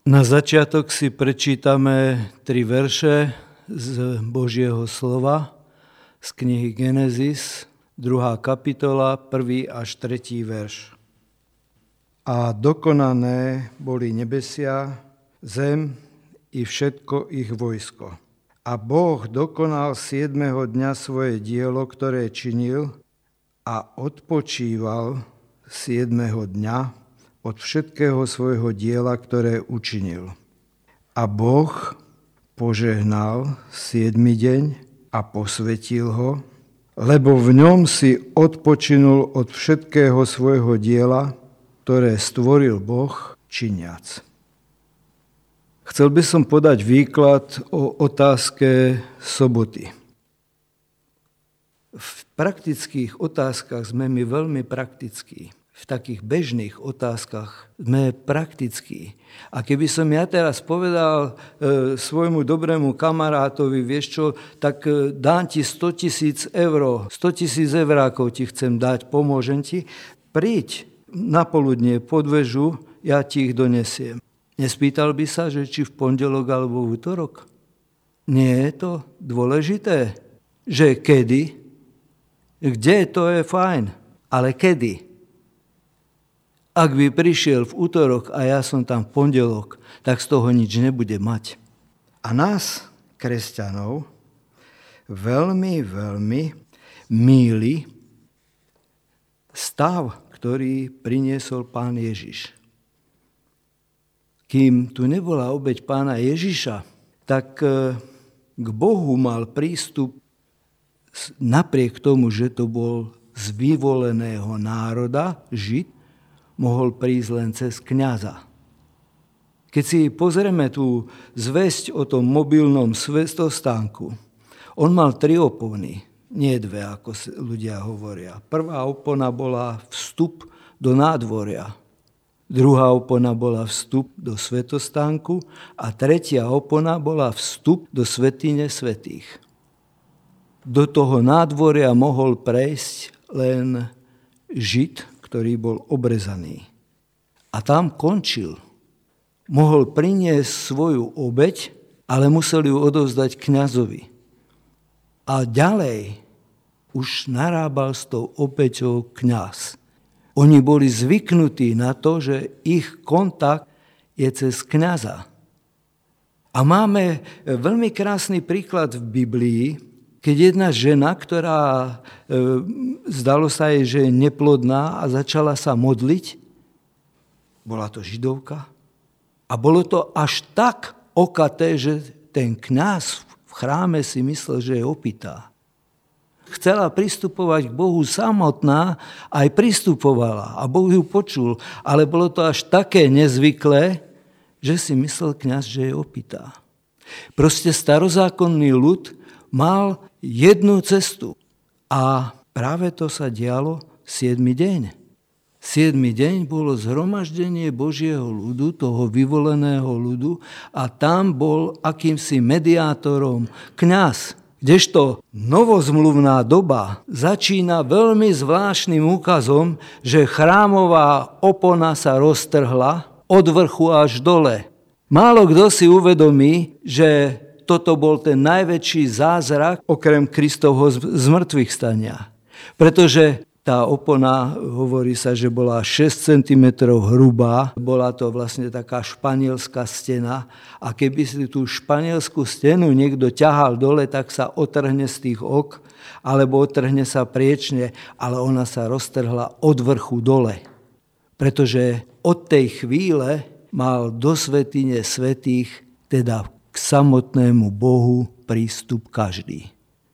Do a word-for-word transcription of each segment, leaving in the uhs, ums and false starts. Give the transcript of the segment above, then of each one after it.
Na začiatok si prečítame tri verše z Božieho slova, z knihy Genesis, druhá kapitola, prvý až tretí verš. A dokonané boli nebesia, zem i všetko ich vojsko. A Boh dokonal siedmeho dňa svoje dielo, ktoré činil, a odpočíval siedmeho dňa od všetkého svojho diela, ktoré učinil. A Boh požehnal siedmy deň a posvetil ho, lebo v ňom si odpočinul od všetkého svojho diela, ktoré stvoril Boh činiac. Chcel by som podať výklad o otázke soboty. V praktických otázkach sme my veľmi praktickí. V takých bežných otázkach sme praktickí. A keby som ja teraz povedal e, svojmu dobrému kamarátovi, vieš čo, tak e, dám ti sto tisíc eur, sto tisíc eurákov ti chcem dať, pomôžem ti, príď na poludnie pod väžu, ja ti ich donesiem. Nespýtal by sa, že či v pondelok alebo v útorok? Nie je to dôležité, že kedy? Kde, to je fajn, ale kedy? Ak by prišiel v útorok a ja som tam v pondelok, tak z toho nič nebude mať. A nás, kresťanov, veľmi, veľmi mýli stav, ktorý priniesol Pán Ježiš. Kým tu nebola obeť Pána Ježiša, tak k Bohu mal prístup napriek tomu, že to bol z vyvoleného národa, Žid, mohol prísť len cez kňaza. Keď si pozrieme tú zvesť o tom mobilnom svetostánku, on mal tri opony, nie dve, ako ľudia hovoria. Prvá opona bola vstup do nádvoria, druhá opona bola vstup do svetostánku a tretia opona bola vstup do svätyne svätých. Do toho nádvoria mohol prejsť len Žid, ktorý bol obrezaný. A tam končil. Mohol priniesť svoju obeť, ale musel ju odovzdať kňazovi. A ďalej už narábal s tou obeťou kňaz. Oni boli zvyknutí na to, že ich kontakt je cez kňaza. A máme veľmi krásny príklad v Biblii, keď jedna žena, ktorá e, zdalo sa jej, že je neplodná a začala sa modliť, bola to Židovka, a bolo to až tak okaté, že ten kňaz v chráme si myslel, že je opitá. Chcela pristupovať k Bohu samotná, aj pristupovala a Boh ju počul, ale bolo to až také nezvyklé, že si myslel kňaz, že je opitá. Proste starozákonný ľud mal jednu cestu. A práve to sa dialo siedmy deň. Siedmy deň bolo zhromaždenie Božieho ľudu, toho vyvoleného ľudu, a tam bol akýmsi mediátorom kňaz. Kdežto novozmluvná doba začína veľmi zvláštnym úkazom, že chrámová opona sa roztrhla od vrchu až dole. Málo kto si uvedomí, že toto bol ten najväčší zázrak okrem Kristovho zmrtvých stania. Pretože tá opona, hovorí sa, že bola šesť centimetrov hrubá, bola to vlastne taká španielská stena, a keby si tú španielskú stenu niekto ťahal dole, tak sa otrhne z tých ok, alebo otrhne sa priečne, ale ona sa roztrhla od vrchu dole. Pretože od tej chvíle mal do svätyne svätých, teda k samotnému Bohu, prístup každý.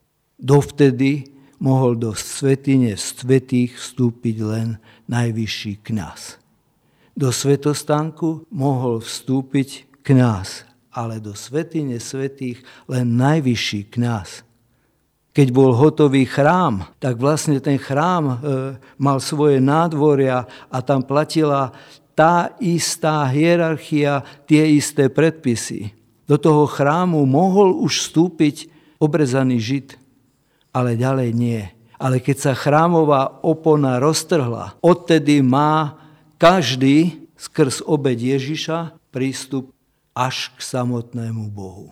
Dovtedy mohol do svätyne svätých vstúpiť len najvyšší kňaz. Do svätostánku mohol vstúpiť kňaz, ale do svätyne svätých len najvyšší kňaz. Keď bol hotový chrám, tak vlastne ten chrám e, mal svoje nádvoria a tam platila tá istá hierarchia, tie isté predpisy. Do toho chrámu mohol už vstúpiť obrezaný Žid, ale ďalej nie. Ale keď sa chrámová opona roztrhla, odtedy má každý skrz obeť Ježiša prístup až k samotnému Bohu.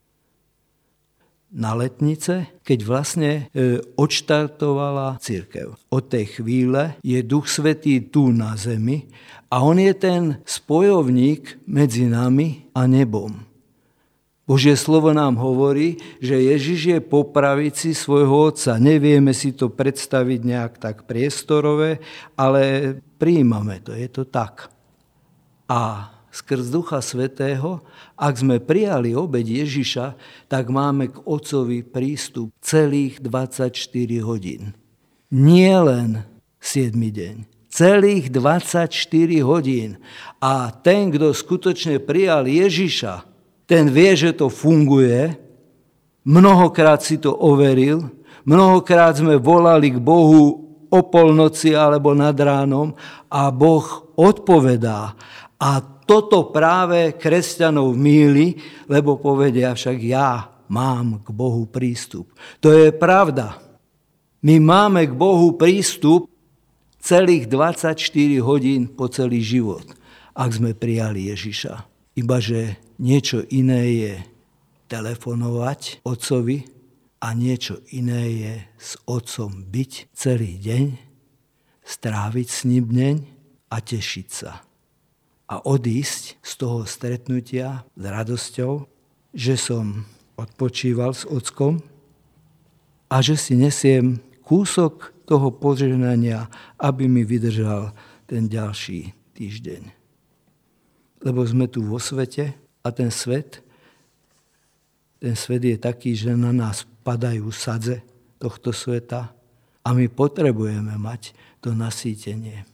Na Letnice, keď vlastne e, odštartovala cirkev. Od tej chvíle je Duch Svätý tu na zemi a on je ten spojovník medzi nami a nebom. Božie slovo nám hovorí, že Ježiš je po pravici svojho Otca. Nevieme si to predstaviť nejak tak priestorové, ale prijímame to, je to tak. A skrz Ducha Svätého, ak sme prijali obeť Ježiša, tak máme k Otcovi prístup celých dvadsaťštyri hodín. Nie len siedmy deň. Celých dvadsaťštyri hodín. A ten, kto skutočne prijal Ježiša, ten vie, že to funguje. Mnohokrát si to overil. Mnohokrát sme volali k Bohu o polnoci alebo nad ránom a Boh odpovedá. A toto práve kresťanov mýli, lebo povedia, však ja mám k Bohu prístup. To je pravda. My máme k Bohu prístup celých dvadsaťštyri hodín po celý život, ak sme prijali Ježiša. Ibaže niečo iné je telefonovať Otcovi a niečo iné je s Otcom byť celý deň, stráviť s ním deň a tešiť sa. A odísť z toho stretnutia s radosťou, že som odpočíval s Otcom a že si nesiem kúsok toho požehnania, aby mi vydržal ten ďalší týždeň. Lebo sme tu vo svete a ten svet, ten svet je taký, že na nás padajú sadze tohto sveta a my potrebujeme mať to nasýtenie.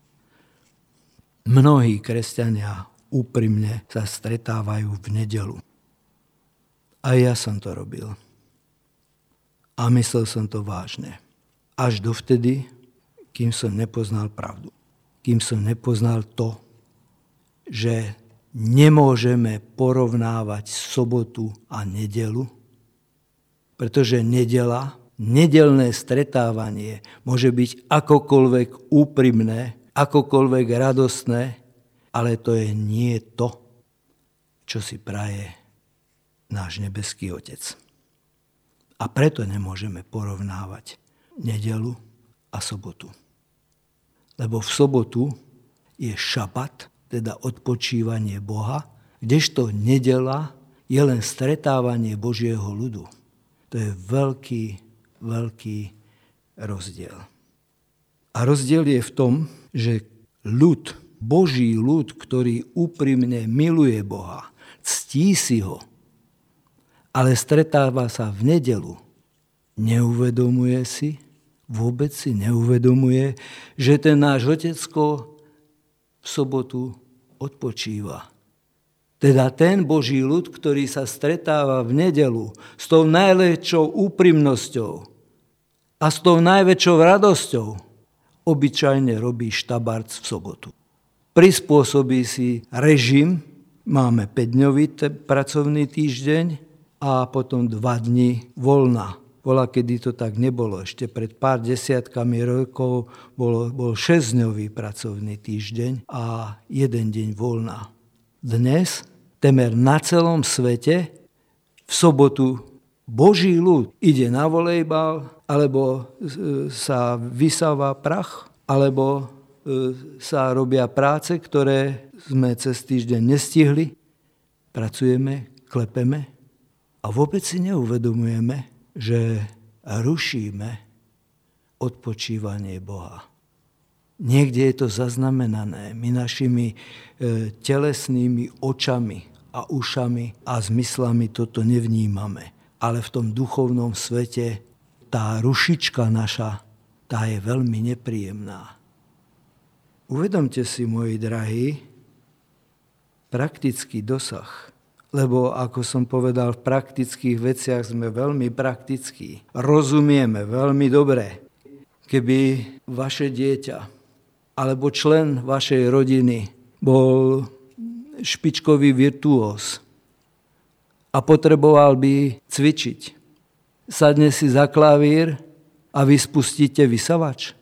Mnohí kresťania úprimne sa stretávajú v nedeľu. A ja som to robil. A myslel som to vážne. Až dovtedy, kým som nepoznal pravdu. Kým som nepoznal to, že nemôžeme porovnávať sobotu a nedeľu, pretože nedeľa, nedeľné stretávanie môže byť akokoľvek úprimné, akokoľvek radostné, ale to je nie to, čo si praje náš nebeský Otec. A preto nemôžeme porovnávať nedeľu a sobotu. Lebo v sobotu je šabat, teda odpočívanie Boha, kdežto nedeľa je len stretávanie Božieho ľudu. To je veľký, veľký rozdiel. A rozdiel je v tom, že ľud, Boží ľud, ktorý úprimne miluje Boha, ctí si ho, ale stretáva sa v nedeľu, neuvedomuje si, vôbec si neuvedomuje, že ten náš Otecko v sobotu odpočíva. Teda ten Boží ľud, ktorý sa stretáva v nedeľu s tou najväčšou úprimnosťou a s tou najväčšou radosťou, obyčajne robí štabarc v sobotu. Prispôsobí si režim, máme päťdňový pracovný týždeň a potom dva dni voľna. Bola, kedy to tak nebolo. Ešte pred pár desiatkami rokov bol, bol šesťdňový pracovný týždeň a jeden deň voľna. Dnes, temer na celom svete, v sobotu Boží ľud ide na volejbal, alebo sa vysáva prach, alebo sa robia práce, ktoré sme cez týždeň nestihli. Pracujeme, klepeme a vôbec si neuvedomujeme, že rušíme odpočívanie Boha. Niekde je to zaznamenané. My našimi telesnými očami a ušami a zmyslami toto nevnímame. Ale v tom duchovnom svete tá rušička naša, tá je veľmi nepríjemná. Uvedomte si, moji drahí, praktický dosah. Lebo, ako som povedal, v praktických veciach sme veľmi praktickí. Rozumieme veľmi dobre. Keby vaše dieťa alebo člen vašej rodiny bol špičkový virtuós a potreboval by cvičiť, sadne si za klavír a vy spustíte vysavač.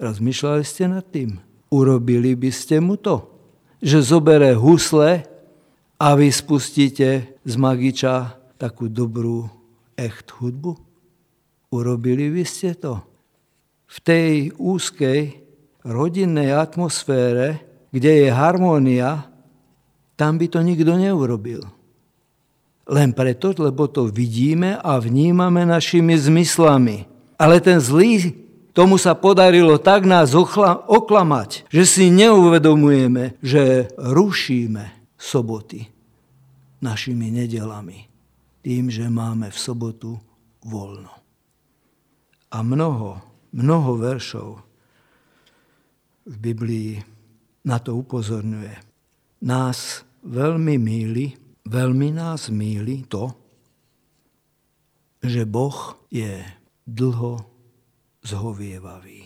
Rozmýšľali ste nad tým? Urobili by ste mu to? Že zobere husle a vy spustíte z Magiča takú dobrú echt hudbu? Urobili by ste to? V tej úzkej rodinnej atmosfére, kde je harmónia, tam by to nikto neurobil. Len preto, lebo to vidíme a vnímame našimi zmyslami. Ale ten zlý, tomu sa podarilo tak nás ochla- oklamať, že si neuvedomujeme, že rušíme soboty našimi nedelami. Tým, že máme v sobotu voľno. A mnoho, mnoho veršov v Biblii na to upozorňuje. Nás veľmi mýli, veľmi nás mýli to, že Boh je dlho zhovievavý.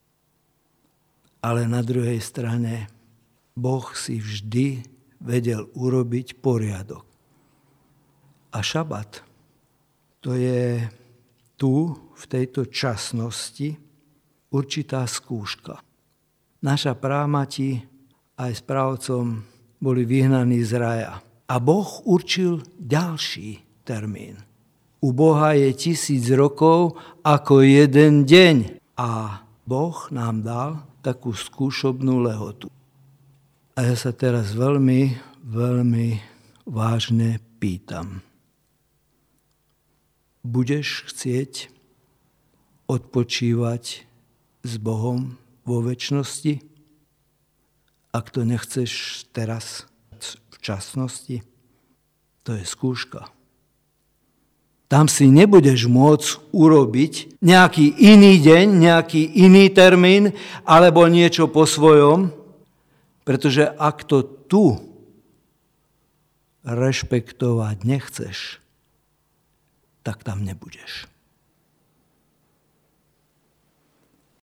Ale na druhej strane Boh si vždy vedel urobiť poriadok. A šabat, to je tu, v tejto časnosti, určitá skúška. Naša prámati aj s právcom boli vyhnaní z raja. A Boh určil ďalší termín. U Boha je tisíc rokov ako jeden deň. A Boh nám dal takú skúšobnú lehotu. A ja sa teraz veľmi, veľmi vážne pýtam. Budeš chcieť odpočívať s Bohom vo večnosti? Ak to nechceš teraz v časnosti, to je skúška. Tam si nebudeš môcť urobiť nejaký iný deň, nejaký iný termín alebo niečo po svojom, pretože ak to tu rešpektovať nechceš, tak tam nebudeš.